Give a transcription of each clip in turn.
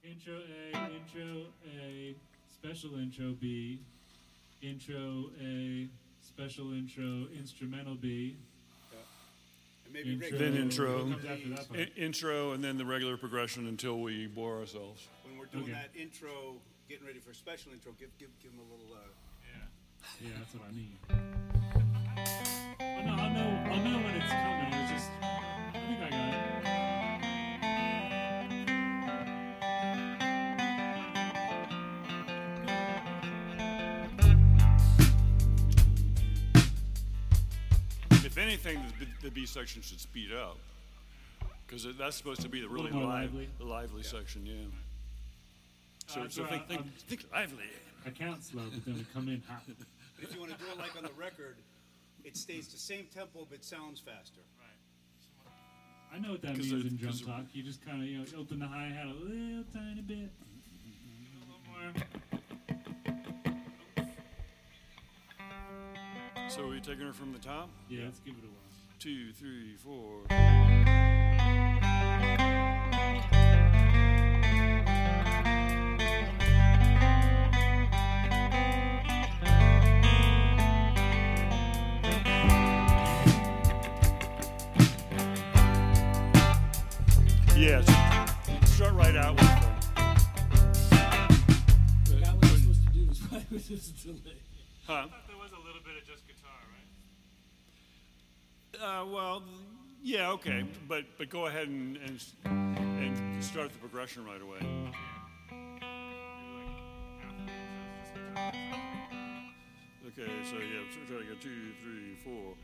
Intro A, special intro B, intro A, special intro, instrumental B. And maybe Then intro. What comes after that part? Intro, and then the regular progression until we bore ourselves. when we're doing Okay. that intro, getting ready for a special intro, give them a little. Yeah, that's what I need. Well, no, I'll know when it's coming. It's just, I think I got it. If anything, the B section should speed up, because that's supposed to be the really little more lively. the lively section, yeah. So sorry, think lively. I count slow, but then we come in hot. But if you want to do it like on the record, it stays the same tempo but sounds faster. I know what that 'Cause means it- in drum 'cause it- talk. You just kind of, open the hi-hat a little tiny bit. A little more. So are we taking her from the top? Yeah, let's give it a whirl. 2, 3, 4. Yes. Start right out with them. Forgot what I was supposed to do. Is why it was just delay. Huh? I thought there was a little bit of just guitar, right? Well, yeah, okay, but go ahead and start the progression right away. Maybe like half the intro is just guitar. Okay, so yeah, try to go 2, 3, 4.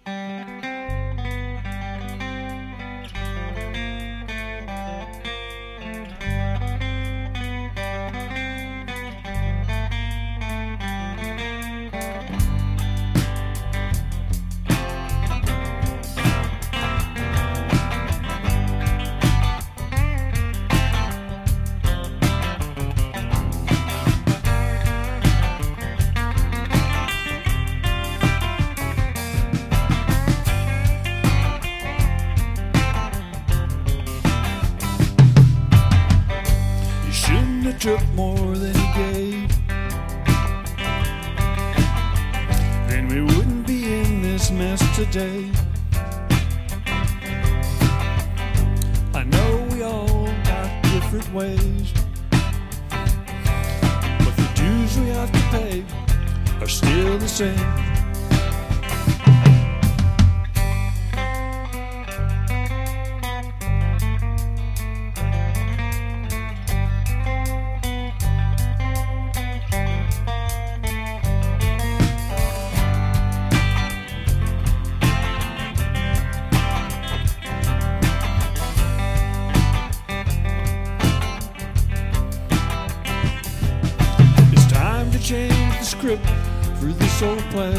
You shouldn't have took more than he gave. Then we wouldn't be in this mess today. I know we all got different ways, but the dues we have to pay are still the same. It's time to change the script for this old play.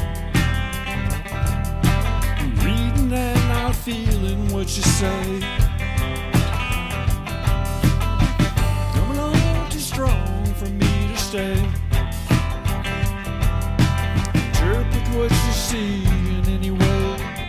I'm reading and not feeling what you say. Coming on too strong for me to stay. Interpret what you see in any way.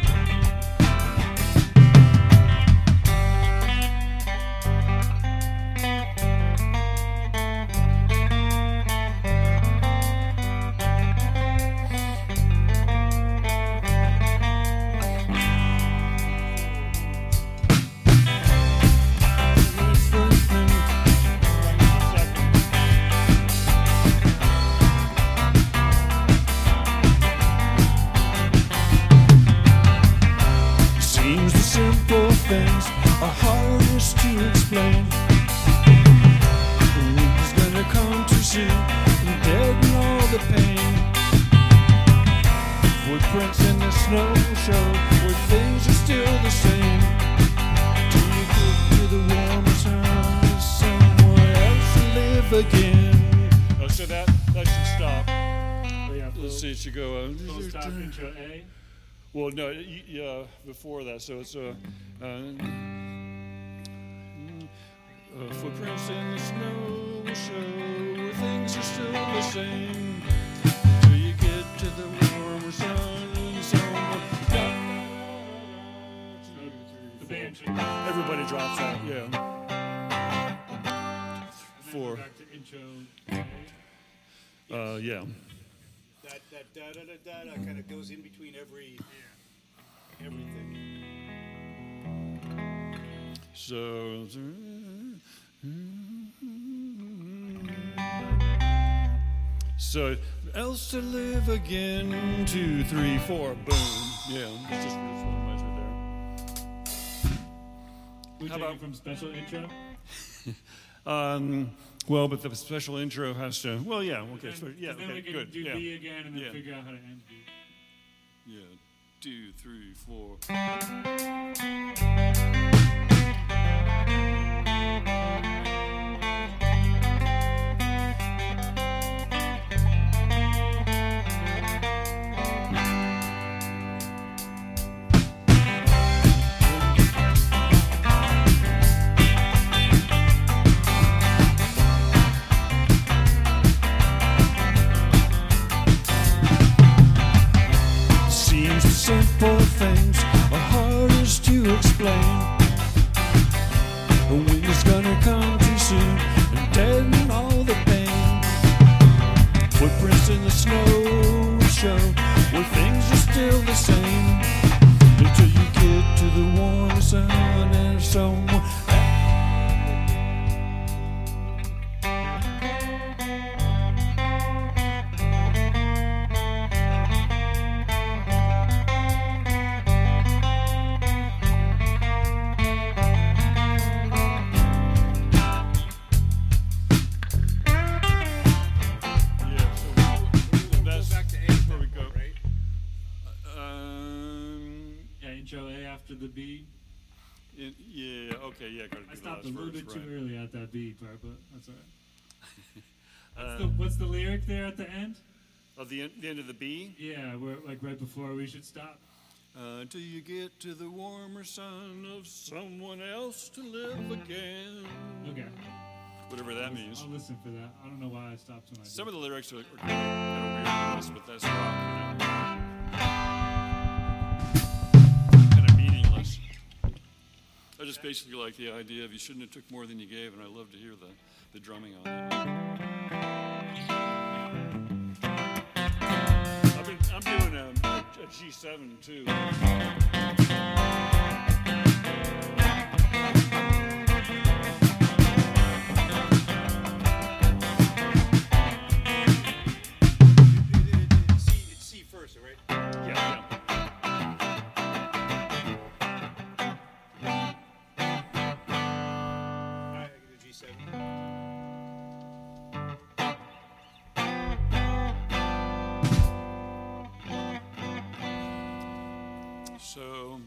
Seems the simple things are hardest to explain. Who's gonna come too soon and deaden all the pain? Footprints in the snow show where things are still the same. Till you get to the warmer town with someone else to live again. Oh, so that should stop. Oh, yeah, Let's see, it should go. full stop intro A. Well, no, yeah, before that. So it's footprints in the snow show where things are still the same. Till you get to the warmer sun and someone. The band should. Everybody drops out. Yeah. intro. Yeah. That da da da da kind of goes in between everything. So. So, else to live again, 2, 3, 4, boom. Yeah, it's just one measure there. We How take about- it from special intro? Well, but the special intro has to. Well, yeah. Okay. So, yeah. Then we Okay. can Good. do Yeah. B again and then Yeah. figure out how to end B. Yeah. 2, 3, 4. Seems the simple things are hardest to explain. The wind is gonna come too soon and deaden all the pain. Footprints in the snow show where things are still the same until you get to the warm sun and someone. Go back to A where we go. right? Yeah, intro A after the B. Yeah, okay, yeah, gotta do I the stopped a last little verse, bit too right. early at that B part, but that's all right. What's the lyric there at the end? Of the end of the B? Yeah, we're like right before we should stop. Till you get to the warmer sun of someone else to live again. Okay, Whatever that means. I'll listen for that. I don't know why I stopped when I did. Some of the lyrics are kind of weird, but that's rock, kind of meaningless. I just basically like the idea of you shouldn't have took more than you gave, and I love to hear the drumming on it. I'm doing a G7 too. It's C first, right? Yeah. Alright, I get a G7. So,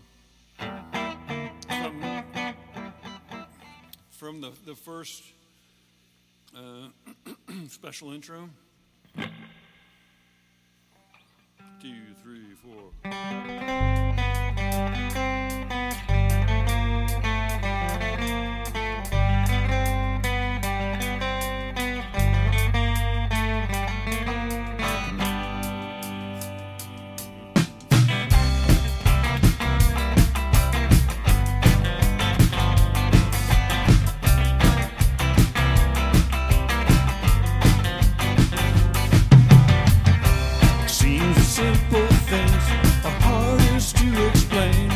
from the first special intro, 2, 3, 4. Seems the simple things are hardest to explain.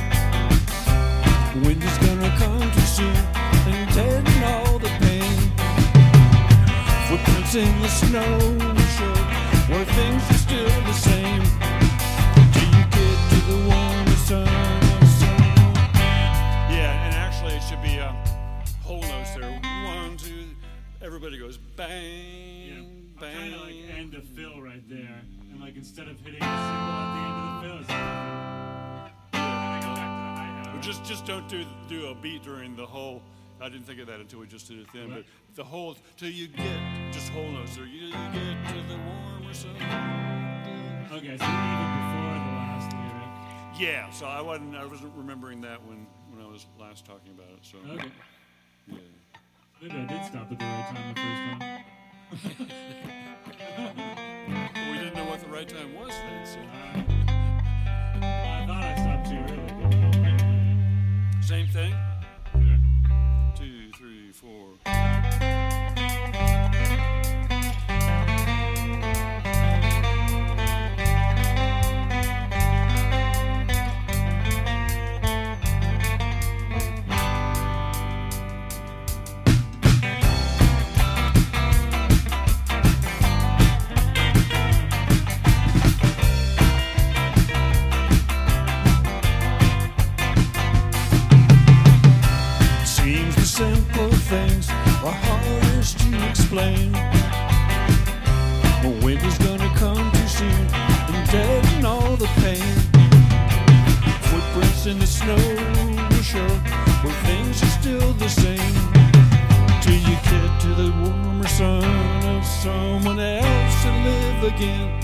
Wind is gonna come too soon and deaden all the pain. Footprints in the snow show where things are still the same till you get to the warmer sun of someone. Yeah, and actually it should be whole notes there. 1, 2. Everybody goes bang, I'm bang. trying to like end a fill right there, and like instead of hitting the cymbal at the end of the fill, it's like, and then go back to the hi-hat. Well, just don't do a beat during the whole. I didn't think of that until we just did it then. But the whole till you get just whole notes there. You get to the warmer sun. Okay, so even before the last lyric. Yeah. So I wasn't remembering that when I was last talking about it. So Okay, yeah. maybe I did stop at the right time the first one. But we didn't know what the right time was then. So Well, I thought I stopped too early. same thing. Sure. 2, 3, 4. the simple things are hardest to explain. But winter's gonna come too soon and deaden all the pain. Footprints in the snow will show where things are still the same. Till you get to the warmer sun of someone else and live again.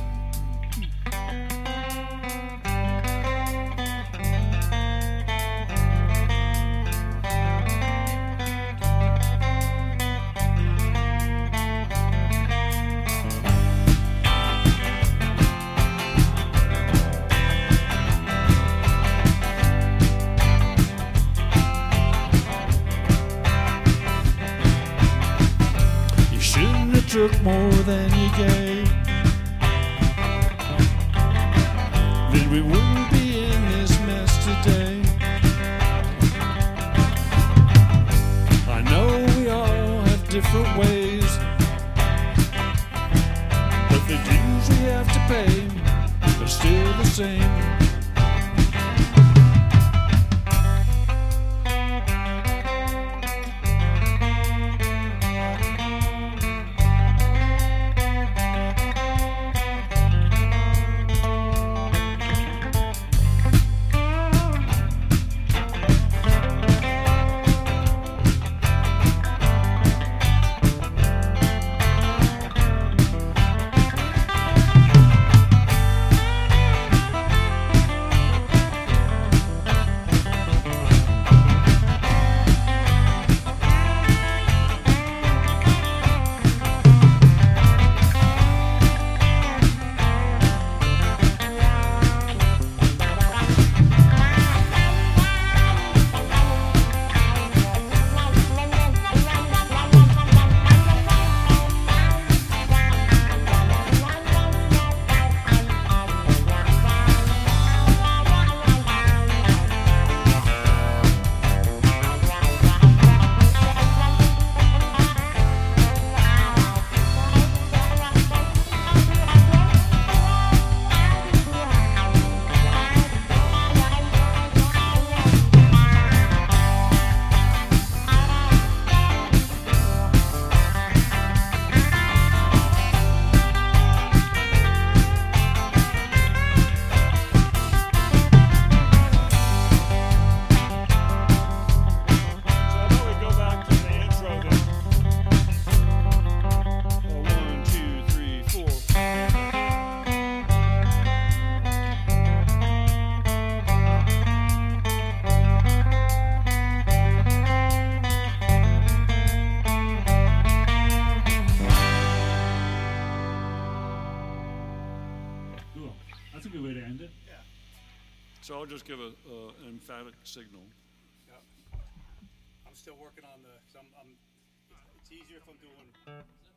Took more than you gave, then we wouldn't be in this mess today. I know we all have different ways, but the dues we have to pay are still the same. That's a good way to end it. Yeah. So I'll just give an emphatic signal. Yeah. I'm still working on the. 'Cause it's easier if I'm doing.